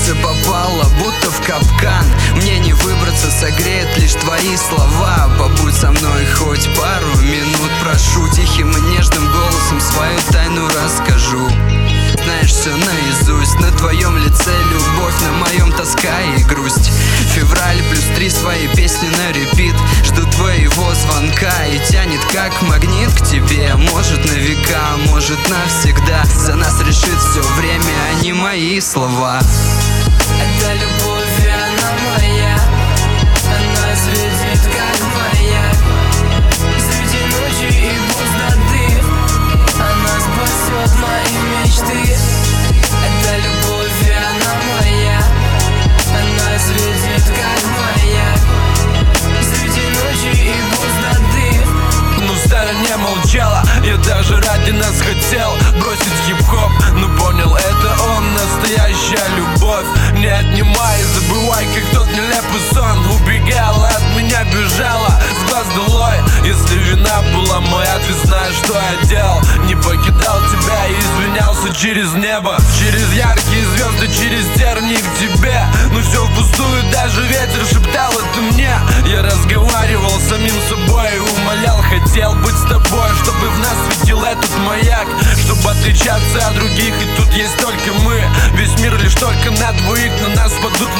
сердце попало, будто в капкан. Мне не выбраться, согреют лишь твои слова. Побудь со мной хоть пару минут, прошу. Тихим и нежным голосом свою тайну расскажу. Знаешь все наизусть, на твоем лице любовь, на моем тоска и грусть. Февраль +3, свои песни на репит. Жду твоего звонка и тянет как магнит к тебе. Может на века, может навсегда. За нас решит все время, а не мои слова. Это любовь, и она моя. Она светит как маяк среди ночи и пустоты. Она спасет мои мечты. Это любовь, и она моя. Она светит как маяк среди ночи и пустоты. Ну Стая не молчала, я даже ради нас хотел бросить хип-хоп, но понял, это он, настоящая любовь. Не отнимай, забывай, как тот нелепый сон. Убегала от меня, бежала с глаз долой. Если вина была моя, ты знаешь, что я делал. Не покидал тебя и извинялся через небо, через яркие звезды, через тернии к тебе. Но все впустую, даже ветер шептал это мне. Я разговаривал с самим собой и умолял, хотел быть с тобой, чтобы в нас светил этот маяк, чтобы отличаться от других, и тут есть только мы. Весь мир лишь только на двоих, на нас падут